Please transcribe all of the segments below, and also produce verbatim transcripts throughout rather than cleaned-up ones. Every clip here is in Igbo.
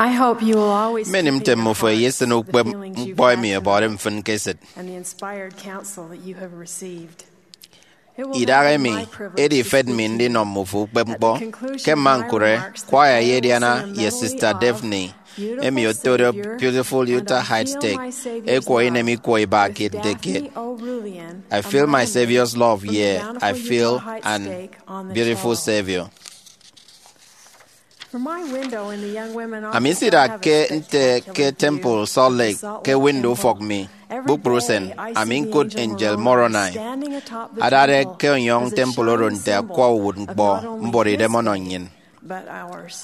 I hope you will always Menim keep te in your mo fo hearts yes no the kpem feelings you've boy had me about em fun keset. and the inspired counsel that you have received. It will now Idare be mi my privilege edi to fed speak mi to ndi no you. mo fo kpem At bo the conclusion ke of my mankure remarks, the kwaya choir will yediana sing a ye medley sister of Daphne Beautiful emi otorio Savior beautiful and Utah I Heights Feel take My e Savior's ko ine Love mi ko ba with ke de ke Daphne O'Rulian, I a feel my Miami Savior's love, from the yeah. bountiful I feel Utah Heights an stake on the beautiful cello. Savior. From my window in the Young Women I mean, Office, see I that have a ke nte spectacular ke view temple Salt of the Lake Salt ke Lake window Temple. for me. Every Book day, person. I I see mean, the good angel angel Moroni Moroni. standing atop the Adare temple ke young as a temple shining orun te symbol kwa wouldn't of bo not only mbori his de faith, mononyin. but ours.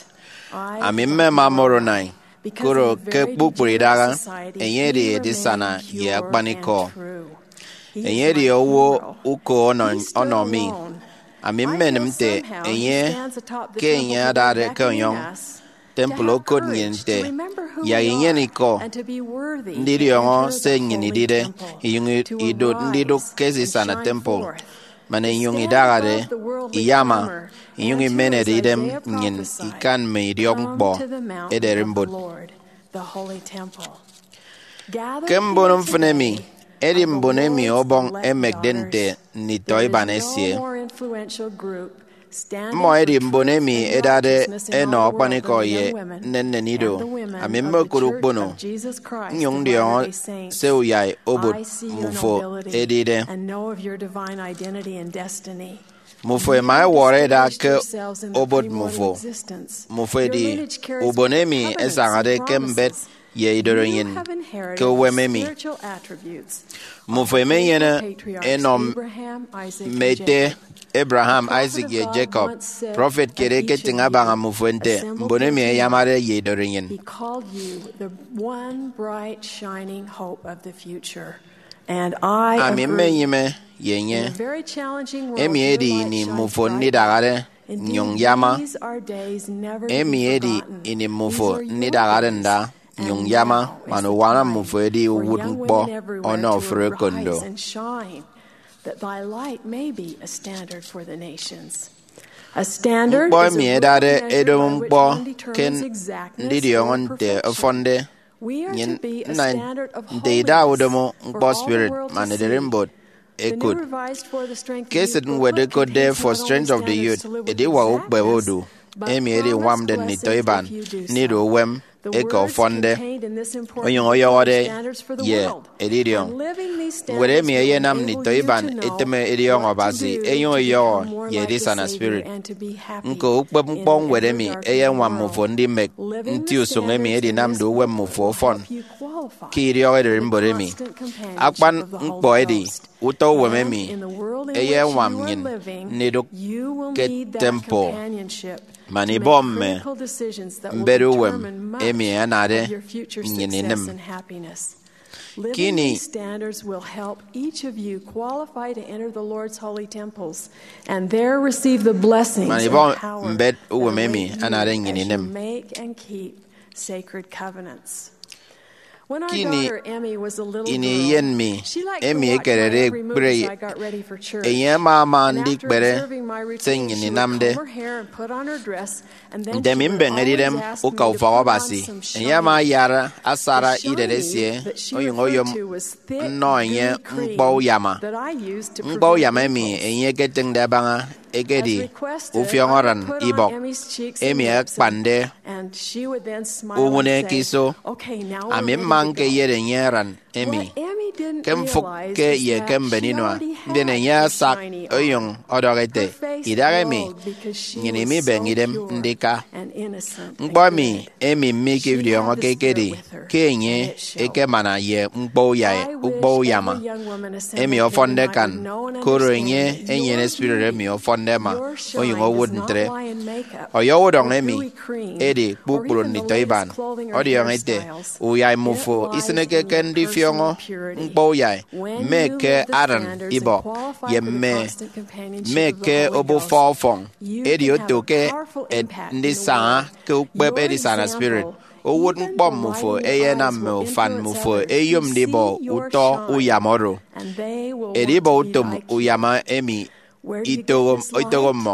I I mean, love me ma Moroni Moroni. because Kuro in a ke very book degenerate buridaga society, enye he di di sana remained ye pure and akbaniko. true. He is Enye my di owo hero. uko He ono stood ono mi. alone. I mean, I men feel mte somehow he enye stands atop the ke temple enye today adare ke beckoning young us to temple have okod courage, to nyente. remember who Ya we yenye are, niko. and to be worthy to Ndidi yongo enter the se nyini holy dide temple, iyungi to ido ndido arise kesi and sana shine temple forth, mane to iyungi stand dagade above the worldly iyama clamor, iyungi and to, mene as didem Isaiah nyin prophesied, ikan me idiok come bo to the mountain of the ederimbo Lord, the holy temple. Gathered kembonum here funemi today edi are the mbonemi Lord's obong elect emegdente daughters. ni There is no toibanesie more influential group standing mo for edi truth mbonemi and edade righteousness in all eno the world than paniko the young ye women nenne and nido the women amimme of the kuru Church bono of Jesus Christ nyung of di Latter-day on Saints. seu yai obot I see your mufo nobility edide and know of your divine identity and destiny. mufo You mai have wore da distinguished ke yourselves in the obot primordial mufo existence. mufo Your di lineage carries ubonemi covenants and esangade kembet promises. ye You idoroyin have ke inherited the wememi spiritual attributes of mufo the faithful menyene patriarchs enom Abraham, Isaac, and mete Jacob. Abraham, The prophet Isaac, of ye God Jacob. once said Prophet of kere each ke of tinga banga you, mufuente. assembled Mbone here mi tonight, yamare ye doringen. he called you the one bright shining hope of the future. And I Ami agree. menyime In a yenye. very challenging world, Emi your edi light ni shines mufo ni brightly. dagare Indeed, nyong yama. these are days never to Emi be edi forgotten. ini These mufo are ni your dagare days. nda nyong And yama. now is Manu the wana time mufo edi for wooden young po women everywhere ono to fure arise kondo. and shine, that thy light may be a standard for the nations. A standard Mpo is a mi rule of edade measure edo by which mpo one determines ken exactness ndidi or yongonte perfection. ofonde. We are to Nyen be a na standard of nte ida holiness udomo for mpo all the spirit world to mane see. derimbot The New ekut. Revised for the Strength of Case Youth in where they booklet could there contains for not only strength of the standards youth. to live with Edi wa ukbe exactness, wodu. but Emi edi promised wam den ni blessings if toiban. you do Ni do so. wem The eko words fonde. contained in this important Oyong booklet are oyore standards for the ye world. edidion. And living these Where standards mi will ye nam ni enable you to toiban know eteme edion what to obasi. do Eyon to yo become more ye like di the sana Savior spirit. and to be happy Nko ukbe in mpong the wede mi ever-darkening eyen wam world. mufo ndi mek. Living Nti the usunge mi standards edi in nam this do wem booklet mufo will fon. help you qualify Ki iri owe for the rimbore mi. constant companionship Akpan of the Holy mkpo edi. Ghost. Uto weme And mi. in the world in Eyen which wam you are nyin. living, Nido you will ke need that tempo. companionship to Mani make bom me. critical decisions that will Mberu wem. determine much Emi anade. of your future Nyini success nim. and happiness. Living Kini. these standards will help each of you qualify to enter the Lord's holy temples and there receive the blessings Mani and bom power mbed that uwe await memi you anade as nyini you nim. make and keep sacred covenants. When our Kini daughter Emmy was a little ini girl, yen mi. she liked to Emi watch my ekerere every move as I kpere. got ready for church. Eyen mama And ndi after kpere. observing my routine, Sen she nyini would namde. comb her hair and put on her dress, and then she Ndemi would mbeng always edidem ask me uka to ufa put on wabasi. some Eyen ma shiny. yara The asara shiny ideresie. that she Oyung referred oyom to was thick, no enye gooey mkpo cream yama. that I used to Mkpo prevent yama mi wrinkles. enye keteng de banga As egedi. requested, I would Ufiongoran put on ibok. Emmy's cheeks and Emi lips, and, ekpande. and she would then smile and Ungune say, kiso. "Okay, now we're Ami ready to manke go." yere nyeran emi. What Emmy didn't Kem fuk realize ke is ye that kem she beninwa. already Ndene had nya the sak shiny oyong on. odorete. Her face Idare mi. glowed because she Nyini was mi so bengidem pure ndika. and innocent and Mkpo mi good. emi mi She kivri had ongo the ke Spirit kedi. with her, Ke and nye it showed. eke mana ye mkpo ya I wish ukpo every yama. young woman Emi assembled here ofonde tonight would kan. know and Kuro understand nye that enye your ne spirit beauty, mi ofonde ma. your Oyong shine o does wooden not tre. lie in makeup Oyo or wudong gooey emi. cream Edi or kpukpuru even ni the latest toiban. clothing or Odi yong ete. hairstyles. Uyai It mufu. lies Iseneke in your ken di personal fiongo. purity. Mkpo yai. When Me you ke live the aran standards and ibo. qualify Ye for the me. constant companionship Me of the ke Holy obo Ghost, fofong. you Edi can have a oto ke powerful et impact ndi in the sa world. ke ukpep Your edi sana spirit. example, O wooden even pom from mufo lighting your eye na eyes, me will ufan influence mufo others who eyum dibo see your uto shine, uyamoro. and they will Edi want bo to be utum like you. uyama emi Where do you get itogom this light? itogom mong.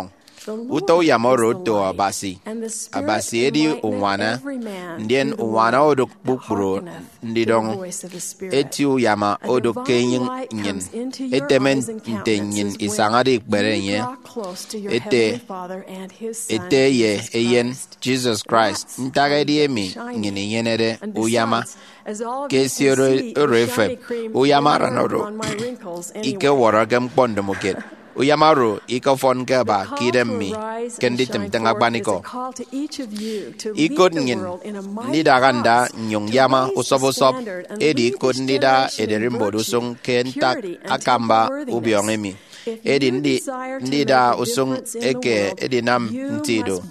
uto yamoro to abasi abasi edi unwana ndien unwana odok bukbro ndidong etiu yama odok kenyin nyin etemen ntenyin isangari kberenye ete ete ye eyen Jesus Christ ntagedi emi nyini yenere uyama kesiro refe uyama ranoro ike waragam pondomuket uyamaru ika fon ke ba kidem mi kendi temtanga baniko ikod ngin nida ganda nyong yama usobosop edi kod nida ederimbo dusung kentak akamba ubiongemi edi ndi nida usung eke edinam ntido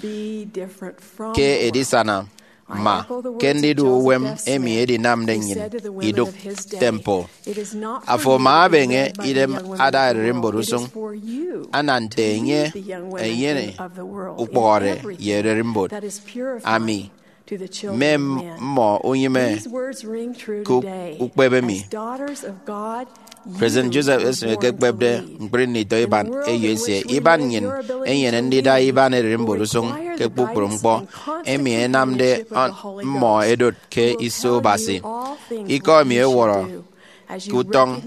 ke edisana ma kendidu wem emi edi namdenyin iduk tempo afo maabenge idem ada rimborusung anantenye eyene ukbore yere rimbod ami mem mo unyime ku ukbebe mi President Joseph is a good web there, Brinny Doiban, A U S A, Iban Yin, Ayan and Dida Iban Rimborusung, Kepupurumbo, Amy and Namde on Mo Edut K is so basi. He called me a water. Kutong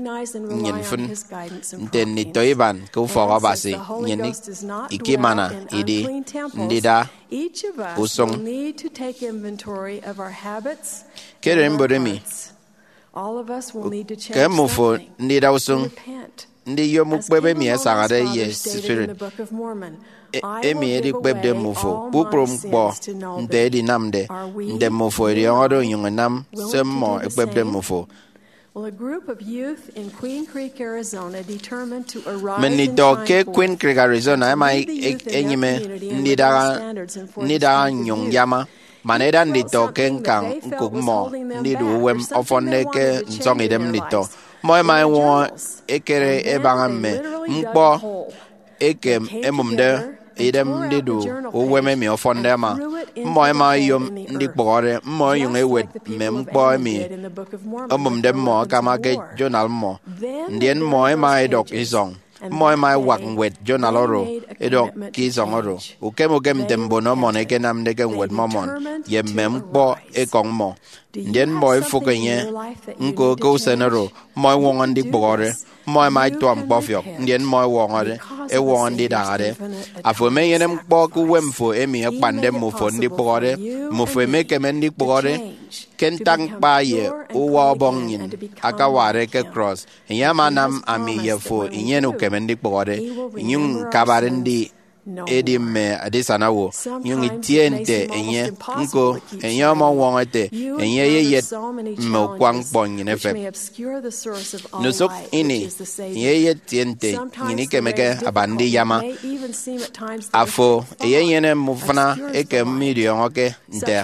Yinfun, then Nitoiban, go for Abasi, Yenik, Ikimana, Idi, Ndida, Usung. Need to take inventory of our habits. Kerimboremi. All of us will need to change something. Repent. Ndi yo mukbebe mi asangade ye spirit. Emi edi kwebde mufo puprum bo nde di namde nde mufo edi odo yunganam semmo ekwebde mufo. Well, a group of youth in Queen Creek, Arizona determined to arrive Meni doke Queen Creek, Arizona emai enyime ndida ndida nyongyama manera ndito kenkang kugmo ndidu wem ofoneke nsongidem ndito moi mai wo ekere ebangame mpo ekem emumde idem ndidu wem mi ofonde ma moi mai yom ndikbore moi yung ewet mempo mi omumde mo kamake journal mo ndien moi mai dok isong moi mai wak wet journal oro edok kisong oro ukem ukem tembo no moneke nam deke wet momon ye mempo ekong mo ndien moi fukenye nko ko senero moi wongan dikbore moi mai tuam bofyok ndien moi wongare e wongan di dare afo me yenem po ku wemfo emi akpande mo fo ndikbore mo fo me kemen dikbore kentang pa ye uwa bongin akaware ke cross yamanam ami ye fo inyenu kemen dikbore nyung kabarendi edim me adisana wo yung tiente enye nko enyama wongate enye ye yet mo kwang pon ne fe no sok ini ye ye tiente ni kemeke abandi yama afo ye yene mufana eke million oke nte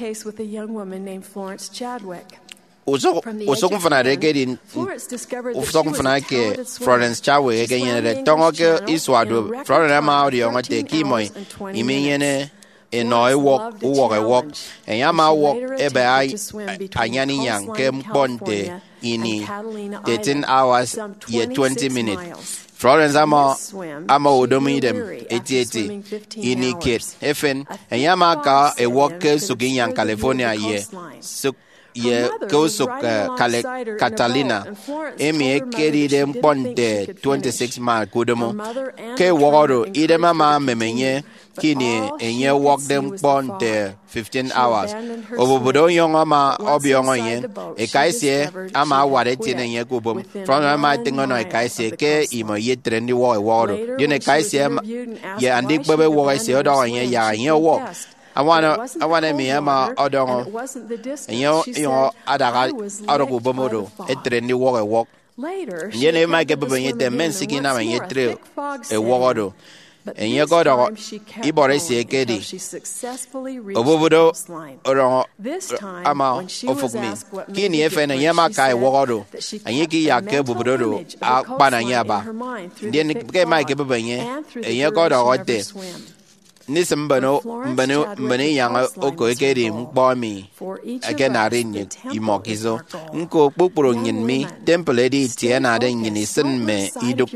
Usok usok fana reke din usok fana ke Florence Chadwick ke yene tongo ke iswado Florence ma audio ngote ki moi imi yene enoi walk walk walk enyama walk ebe ai anyani yang ke mponte ini thirteen hours ye twenty minutes Florence ama ama odomi dem eighty eighty ini kid efen enyama ka e walk ke suginyang California ye suk ye kosok kale Catalina emi ekeri dem ponte twenty-six mile kudomo ke woro ide mama memenye kini enye walk dem ponte fifteen hours obobodo yonga ma obiongo yen e kaise ama ware tine ye kubom from ma tingo no e kaise ke imo ye trendi wo woro yene kaise ye andik bebe wo kaise odo yen ya yen wo I wanna, I wanna me ama odongo. And you, you adaga adogo bomodo. Etrendi walk a walk. Later, you know, my capable yet the men seeking now and yet trail a walk. And you got a Iboresi Kedi. Obodo or ama of me. Kini F and Yamakai Wado. And Yiki Yake Bobodo out Banayaba. Then get my capable yen. And you got a hot day. Nisem bano bano bani yang oko ekeri mpo mi again arin imokizo nko pupuro ngin mi temple di tiana de ngin sen me iduk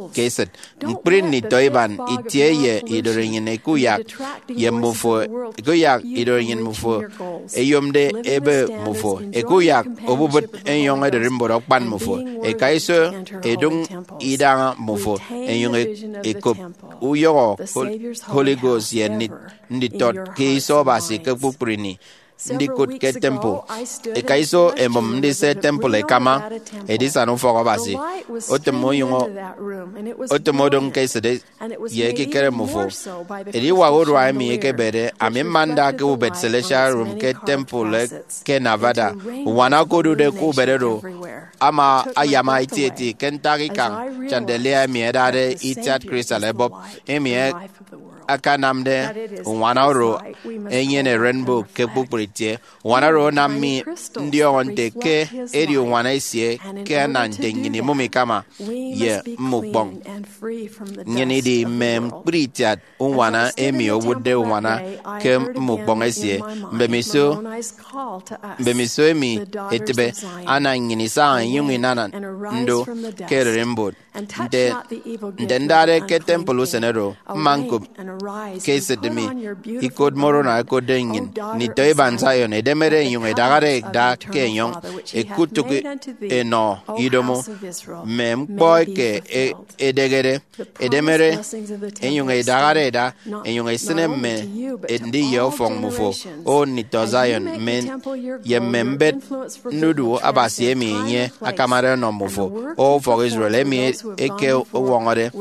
keset mprin ni toiban itie ye idorin ekuyak ye mufo ekuyak idorin mufo eyomde ebe mufo ekuyak obubut enyong ederin borok pan mufo ekaiso edung idang mufo enyong ekop uyo Holy Ghost ye nit nditot keiso basi kepuprini ndikut ke temple ekaiso embom ndise temple kama edisa no foko basi otemo yungo otemo don kaisede ye ke kere mufo edi wa odwa mi ke bere ami manda ke ubet celestial room ke temple ke Nevada wana kodu de ku bere do ama ayama itieti kentaki kan chandelier mi edade itat crystal bob emi akanamde wanaro enyene rainbow ke bupritie wanaro nami ndio onte ke eri wana isie ke nante ngini mumi kama ye mukbong ngini di mem pritiat wana emi owude wana ke mukbong isie mbemiso mbemiso emi etebe ana ngini sa yungi nana ndo ke rainbow de ndendare ke temple senero manko kese demi ikod morona ko dengin ni toiban Zion edemere yung edagare da kenyong ekutuku eno idomo mem boy ke edegere edemere yung edagare da yung esinem me endi yo fong mufo o ni to Zion men ye membet nudu abasi emi nye akamare no mufo o for Israel emi eke wongore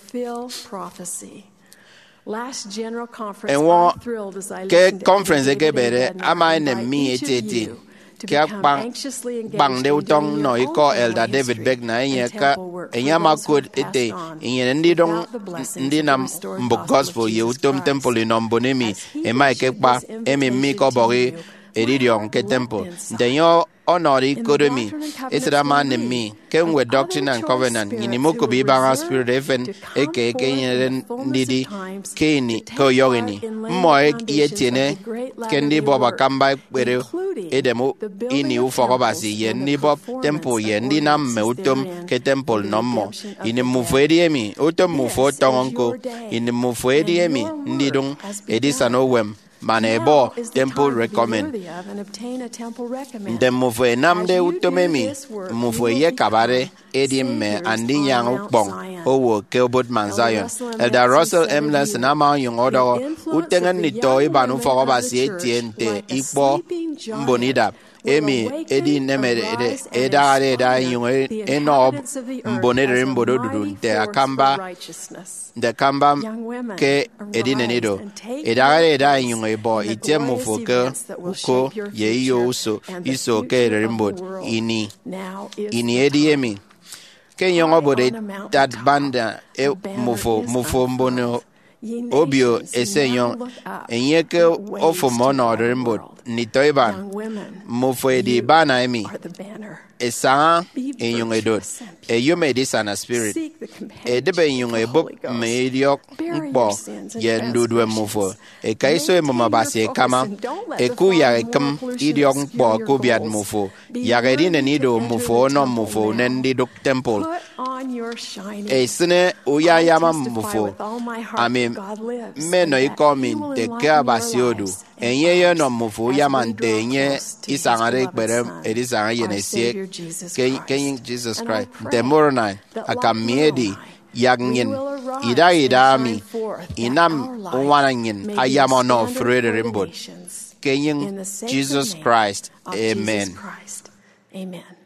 Last general conference, and I thrilled as I listened to conference ke bere ama ne mi eteti ke bang bang de utong no iko elder David Begna yeka enyama kod ete yen ndi dong ndi nam mbok gospel ye utom temple no mbonemi e mai ke pa emi mi ko bori edidion ke temple denyo honori kodomi esra man mi ken we doctrine and covenant ni moko bi banga spirit even eke eke yen ndidi keni ko yogini mo ye tiene kendi boba kamba bere edemo ini u foko basi yen ni bob temple yen ndi nam me utom ke temple no mo ini mufedi emi utom mufo tongonko ini mufedi emi ndidung edisa no wem manebo temple recommend dem mufwe namde utomemi mufwe ye kabare edimme andi yang ukbong owo kelbot man Zion Elder Russell M. Les nama yung odo utengan nito ibanu foko basi etiente ikbo mbonida emi edi nemere edare da yung enob mbonere mbodo dudu te akamba de kamba ke edine nido edare da yung ebo itie mufoke uko ye yo uso iso ke rembo ini ini edi emi ke yung obode that banda e mufo mufo mbono obio esenyon enyeke ofo mono rembo ni toiban mufo edi bana emi esa enyong edot eyume disana spirit edebe enyong ebok mediok mpo yendudwe mufo ekaiso emoma basi ekama ekuya ekam idiok mpo kubiad mufo yagedine nido mufo no mufo nendidok temple esene uya yama mufo ami meno ikomin teke basi odu enye yo no mufo yamante enye isangare ikbere edisanga yenesie King Jesus Christ the morning akamiedi yagin ida ida mi inam wanangin ayamono frere rimbot King Jesus Christ amen Amen.